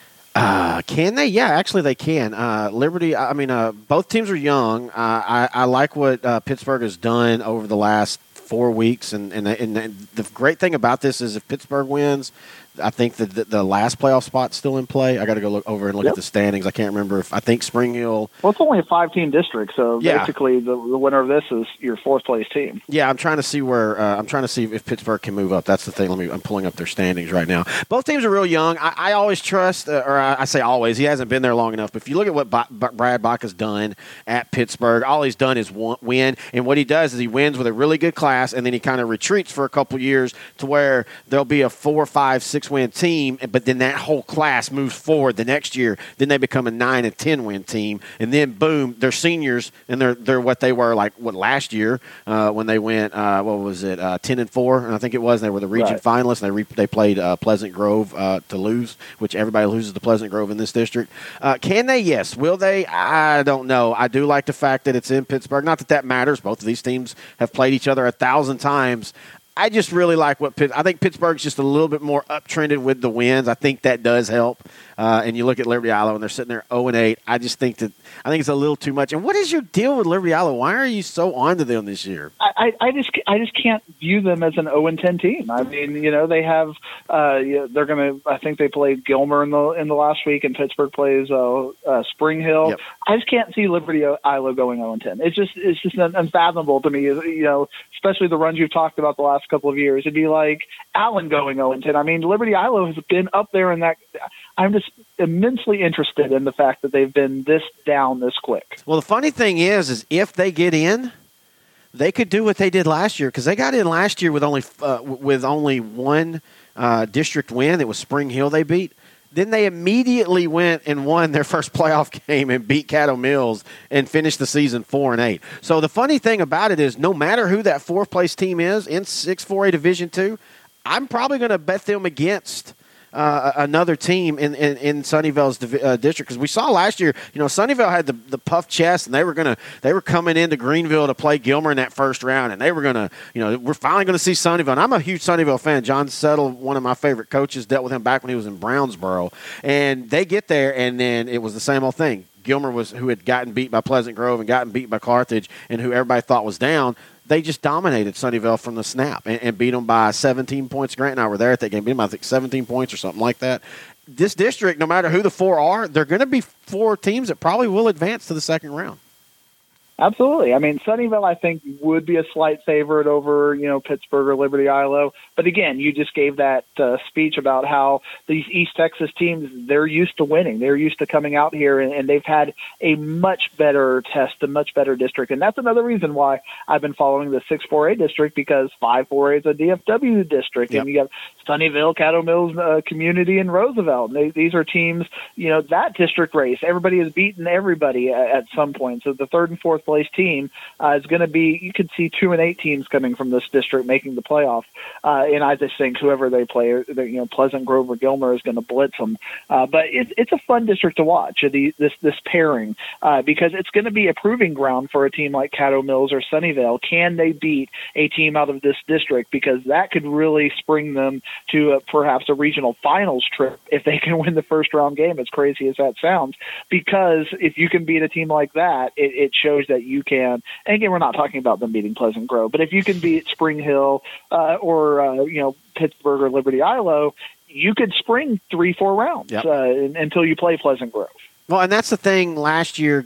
Can they? Yeah, actually they can. Liberty, both teams are young. I like what Pittsburgh has done over the last 4 weeks. And the great thing about this is if Pittsburgh wins, I think that the last playoff spot's still in play. I got to go look over and look at the standings. I can't remember I think Spring Hill. Well, it's only a 5-team district, so basically the winner of this is your fourth-place team. Yeah, I'm trying to see if Pittsburgh can move up. That's the thing. I'm pulling up their standings right now. Both teams are real young. I always trust, I say always. He hasn't been there long enough. But if you look at what Brad Baca's done at Pittsburgh, all he's done is win. And what he does is he wins with a really good class, and then he kind of retreats for a couple years to where there'll be a 4, 5, 6-win team, but then that whole class moves forward the next year. Then they become a 9 and 10-win team, and then boom, they're seniors, and they're what they were last year when they went 10 and 4, and I think it was. And they were the region finalists. And they played Pleasant Grove to lose, which everybody loses to Pleasant Grove in this district. Can they? Yes. Will they? I don't know. I do like the fact that it's in Pittsburgh. Not that matters. Both of these teams have played each other 1,000 times. I just really like I think Pittsburgh's just a little bit more uptrended with the wins. I think that does help. And you look at Liberty Iowa, and they're sitting there 0-8. I think it's a little too much. And what is your deal with Liberty Iowa? Why are you so onto them this year? I just can't view them as an 0-10 team. I mean, they have they're going to. I think they played Gilmer in the last week, and Pittsburgh plays Spring Hill. Yep. I just can't see Liberty Iowa going 0-10. It's just unfathomable to me. Especially the runs you've talked about the last couple of years. It'd be like Allen going 0-10. I mean, Liberty Iowa has been up there in that. I'm just immensely interested in the fact that they've been this down this quick. Well, the funny thing is if they get in, they could do what they did last year, because they got in last year with only one district win. It was Spring Hill they beat. Then they immediately went and won their first playoff game and beat Caddo Mills and finished the season 4-8. So the funny thing about it is, no matter who that fourth place team is in 6-4A Division II, I'm probably going to bet them against another team in Sunnyvale's district, because we saw last year, Sunnyvale had the puff chest, and they were coming into Greenville to play Gilmer in that first round, and they were gonna, we're finally gonna see Sunnyvale. And I'm a huge Sunnyvale fan. John Settle, one of my favorite coaches, dealt with him back when he was in Brownsboro, and they get there, and then it was the same old thing. Gilmer who had gotten beat by Pleasant Grove and gotten beat by Carthage, and who everybody thought was down. They just dominated Sunnyvale from the snap and beat them by 17 points. Grant and I were there at that game. Beat them, I think, 17 points or something like that. This district, no matter who the four are, they're going to be four teams that probably will advance to the second round. Absolutely. I mean, Sunnyvale, I think, would be a slight favorite over, Pittsburgh or Liberty Ilo. But again, you just gave that speech about how these East Texas teams, they're used to winning. They're used to coming out here, and they've had a much better test, a much better district. And that's another reason why I've been following the 6-4A district, because 5-4A is a DFW district. Yep. And you have Sunnyvale, Caddo Mills Community, and Roosevelt. These are teams, that district race, everybody has beaten everybody at some point. So the third and fourth place team is going to be, you could see 2-8 teams coming from this district making the playoff. And I just think whoever they play, Pleasant Grove or Gilmer is going to blitz them. But it's a fun district to watch, this pairing, because it's going to be a proving ground for a team like Caddo Mills or Sunnyvale. Can they beat a team out of this district? Because that could really spring them to perhaps a regional finals trip if they can win the first round game, as crazy as that sounds. Because if you can beat a team like that, it shows that you can. And again, we're not talking about them beating Pleasant Grove, but if you can beat Spring Hill or Pittsburgh or Liberty Ilo, you could spring 3-4 rounds until you play Pleasant Grove. Well, and that's the thing. Last year,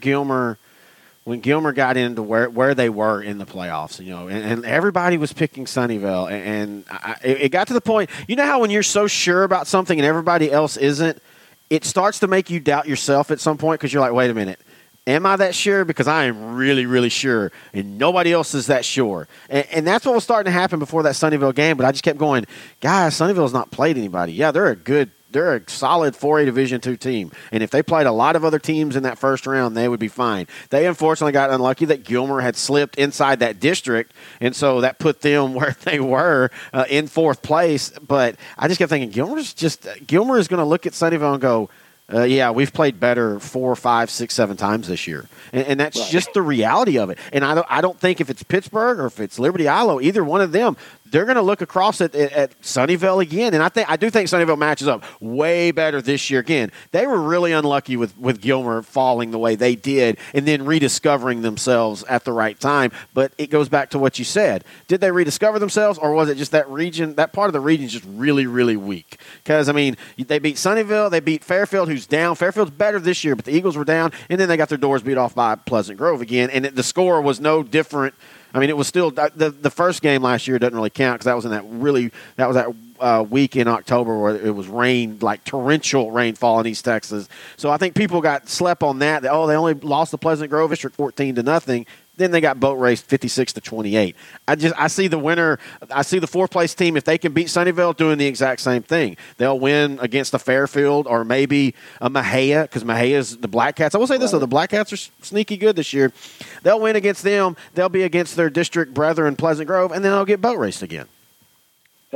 when Gilmer got into where they were in the playoffs, and everybody was picking Sunnyvale, and it got to the point, how when you're so sure about something and everybody else isn't, it starts to make you doubt yourself at some point, because you're like, wait a minute. Am I that sure? Because I am really, really sure, and nobody else is that sure. And that's what was starting to happen before that Sunnyvale game, but I just kept going, guys, Sunnyvale's not played anybody. Yeah, they're a solid 4A Division II team, and if they played a lot of other teams in that first round, they would be fine. They unfortunately got unlucky that Gilmer had slipped inside that district, and so that put them where they were in fourth place. But I just kept thinking, Gilmer is going to look at Sunnyvale and go, yeah, we've played better 4, 5, 6, 7 times this year, and that's right. Just the reality of it. And I don't think if it's Pittsburgh or if it's Liberty Ilo, either one of them, they're going to look across at Sunnyvale again. And I do think Sunnyvale matches up way better this year. Again, they were really unlucky with Gilmer falling the way they did and then rediscovering themselves at the right time. But it goes back to what you said. Did they rediscover themselves, or was it just that region, that part of the region is just really, really weak? Because, they beat Sunnyvale, they beat Fairfield, who's down. Fairfield's better this year, but the Eagles were down, and then they got their doors beat off by Pleasant Grove again, and the score was no different. It was still the first game last year doesn't really count, because that was that week in October where it was rain, like torrential rainfall in East Texas. So I think people got slept on that. They only lost to Pleasant Grove District 14-0. Then they got boat raced 56-28. I see the winner. I see the fourth place team, if they can beat Sunnyvale, doing the exact same thing. They'll win against a Fairfield or maybe a Mahia, because Mahia's the Black Cats. I will say this, though, the Black Cats are sneaky good this year. They'll win against them. They'll be against their district brethren, Pleasant Grove, and then they'll get boat raced again. Yeah.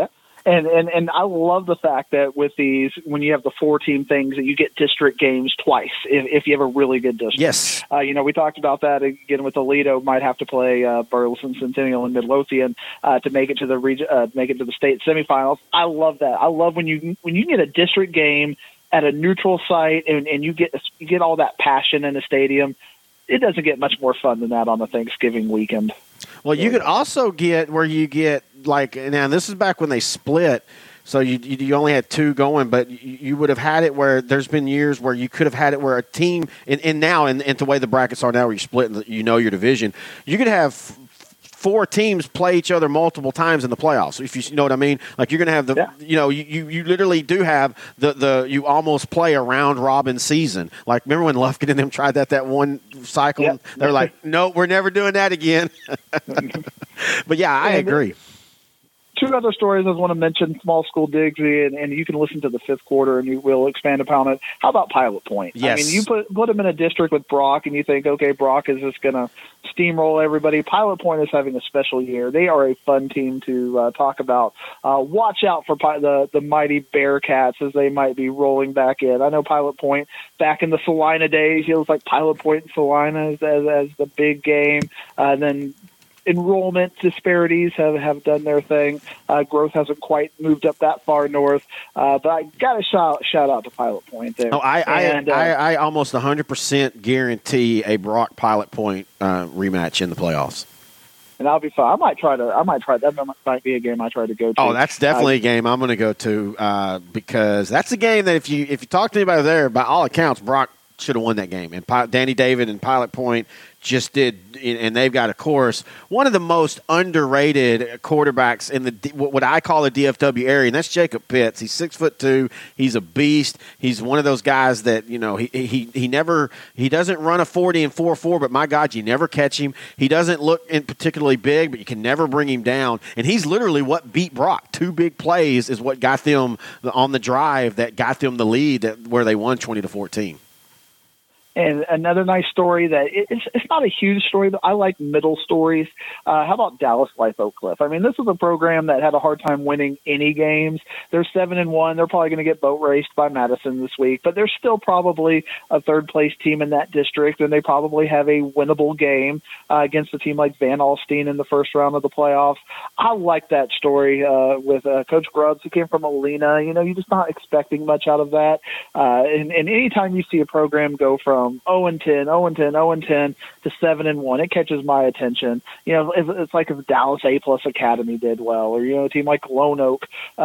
And I love the fact that with these, when you have the 4-team things, that you get district games twice if you have a really good district. Yes. We talked about that again with Toledo. Might have to play Burleson Centennial and Midlothian to make it to the state semifinals. I love that. I love when you get a district game at a neutral site and you get all that passion in a stadium. It doesn't get much more fun than that on a Thanksgiving weekend. Well, you could also get where you get now this is back when they split, so you only had 2 going, but you would have had it where there's been years where you could have had it where a team, and now in the way the brackets are now where you split and your division, you could have 4 teams play each other multiple times in the playoffs. If you know what I mean, like you're going to have you literally do have you almost play a round robin season. Like remember when Lufkin and them tried that one cycle? Yeah. They're like, no, we're never doing that again. But yeah, I agree. 2 other stories I want to mention, small school Digsy, and you can listen to the 5th quarter and you will expand upon it. How about Pilot Point? Yes. I mean, you put them in a district with Brock and you think, okay, Brock is just going to steamroll everybody. Pilot Point is having a special year. They are a fun team to talk about. Watch out for the mighty Bearcats as they might be rolling back in. I know Pilot Point, back in the Salina days, it was like Pilot Point and Salina as the big game. Then enrollment disparities have done their thing. Growth hasn't quite moved up that far north, but I got to shout out to Pilot Point there. Oh, I almost 100% guarantee a Brock Pilot Point rematch in the playoffs. And I'll be fine. I might try. That might be a game I try to go to. Oh, that's definitely a game I'm going to go to because that's a game that if you talk to anybody there, by all accounts, Brock should have won that game. And Danny David and Pilot Point just did, and they've got, of course, one of the most underrated quarterbacks in what I call the DFW area, and that's Jacob Pitts. He's 6'2". He's a beast. He's one of those guys that he doesn't run a 40 and 4.4, but my God, you never catch him. He doesn't look particularly big, but you can never bring him down. And he's literally what beat Brock. 2 big plays is what got them on the drive that got them the lead where they won 20-14. And another nice story that it's not a huge story, but I like middle stories. How about Dallas Life Oak Cliff? I mean, this is a program that had a hard time winning any games. They're 7-1. They're probably going to get boat raced by Madison this week, but they're still probably a 3rd-place team in that district, and they probably have a winnable game against a team like Van Alstyne in the first round of the playoffs. I like that story with Coach Grubbs, who came from Alena. You're just not expecting much out of that. And anytime you see a program go from 0-10 to 7-1, it catches my attention. It's like if Dallas A+ Academy did well, or a team like Lone Oak,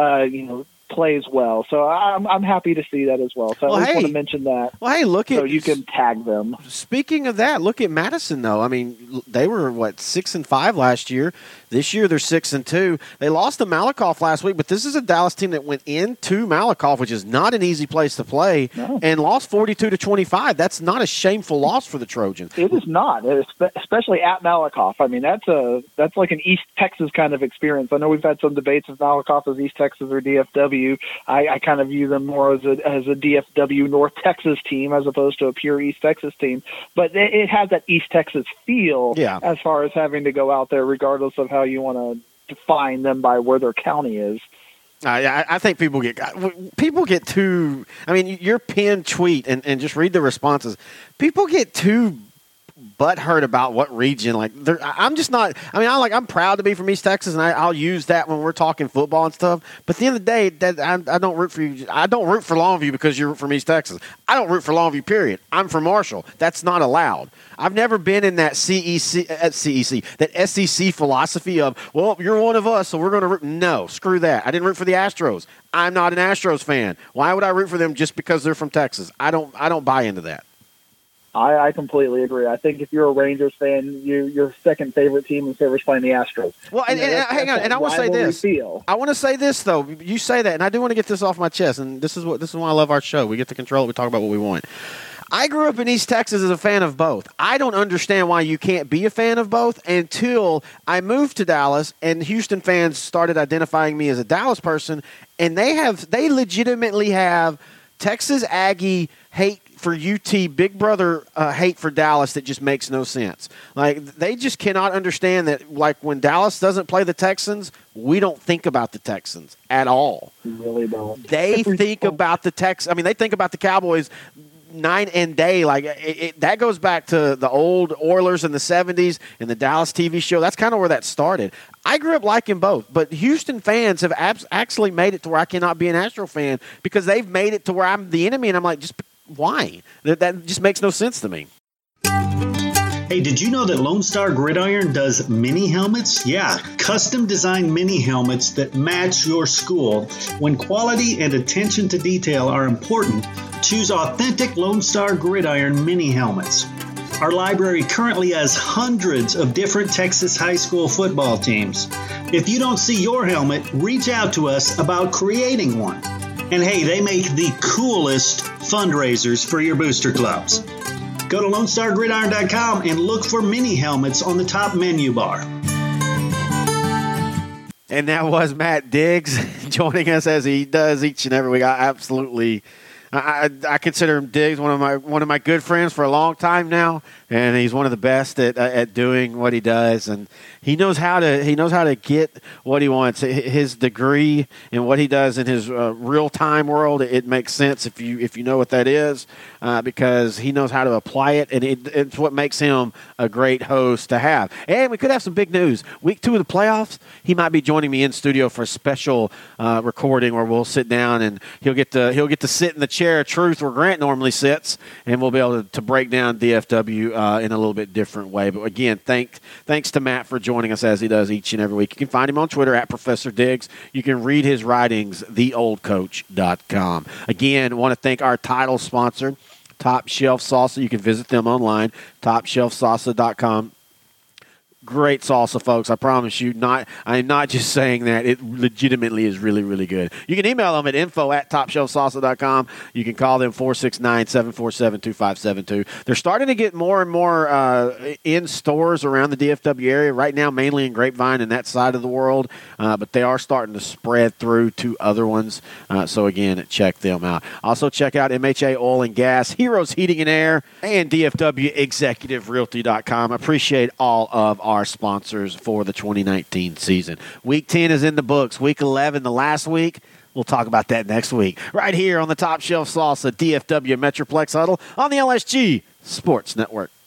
plays well. So I'm happy to see that as well. So I just want to mention that. Well, hey, so you can tag them. Speaking of that, look at Madison though. I mean, they were 6-5 last year. This year they're 6-2. They lost to Malakoff last week, but this is a Dallas team that went into Malakoff, which is not an easy place to play, and lost 42-25. That's not a shameful loss for the Trojans. It is not, especially at Malakoff. I mean, that's like an East Texas kind of experience. I know we've had some debates if Malakoff is East Texas or DFW. I kind of view them more as a DFW North Texas team as opposed to a pure East Texas team. But it has that East Texas feel as far as having to go out there, regardless of how you want to define them by where their county is. I think people get too. I mean, your pinned tweet and just read the responses. People get too butthurt about what region. I'm just not. I mean, I'm proud to be from East Texas, and I'll use that when we're talking football and stuff. But at the end of the day, I don't root for you. I don't root for Longview because you're from East Texas. I don't root for Longview. Period. I'm from Marshall. That's not allowed. I've never been in that that SEC philosophy of, well, you're one of us, so we're going to root. No, screw that. I didn't root for the Astros. I'm not an Astros fan. Why would I root for them just because they're from Texas? I don't buy into that. I completely agree. I think if you're a Rangers fan, your second favorite team is playing the Astros. Well, and hang on, and I want to say this. I want to say this though. You say that, and I do want to get this off my chest. And this is why I love our show. We get to control it. We talk about what we want. I grew up in East Texas as a fan of both. I don't understand why you can't be a fan of both until I moved to Dallas and Houston fans started identifying me as a Dallas person, and they legitimately have Texas Aggie hate for UT, Big Brother hate for Dallas that just makes no sense. Like, they just cannot understand that, like, when Dallas doesn't play the Texans, we don't think about the Texans at all. We really don't. They think about the they think about the Cowboys night and day. Like, that goes back to the old Oilers in the 70s and the Dallas TV show. That's kind of where that started. I grew up liking both, but Houston fans have actually made it to where I cannot be an Astro fan because they've made it to where I'm the enemy, and I'm like, just why? That just makes no sense to me. Hey, did you know that Lone Star Gridiron does mini helmets? Yeah, custom designed mini helmets that match your school. When quality and attention to detail are important, choose authentic Lone Star Gridiron mini helmets. Our library currently has hundreds of different Texas high school football teams. If you don't see your helmet, reach out to us about creating one. And hey, they make the coolest fundraisers for your booster clubs. Go to LoneStarGridiron.com and look for mini helmets on the top menu bar. And that was Matt Diggs joining us as he does each and every week. I consider him, Diggs, one of my good friends for a long time now, and he's one of the best at doing what he does, and he knows how to get what he wants. His degree and what he does in his real time world, it makes sense if you know what that is, because he knows how to apply it, and it's what makes him a great host to have. And we could have some big news. Week 2 of the playoffs, he might be joining me in studio for a special recording where we'll sit down and he'll get to sit in the chair of truth where Grant normally sits, and we'll be able to break down DFW in a little bit different way. But again, thanks to Matt for joining us as he does each and every week. You can find him on Twitter at Professor Diggs. You can read his writings, theoldcoach.com. Again, want to thank our title sponsor, Top Shelf Salsa. You can visit them online, topshelfsalsa.com. Great salsa, folks. I promise you. I'm not just saying that. It legitimately is really, really good. You can email them at info@topshelfsalsa.com. You can call them 469-747-2572. They're starting to get more and more in stores around the DFW area. Right now, mainly in Grapevine and that side of the world. But they are starting to spread through to other ones. So, again, check them out. Also, check out MHA Oil and Gas, Heroes Heating and Air, and DFWExecutiveRealty.com. Appreciate all of our sponsors for the 2019 season. Week 10 is in the books. Week 11, the last week. We'll talk about that next week. Right here on the Top Shelf Salsa DFW Metroplex Huddle on the LSG Sports Network.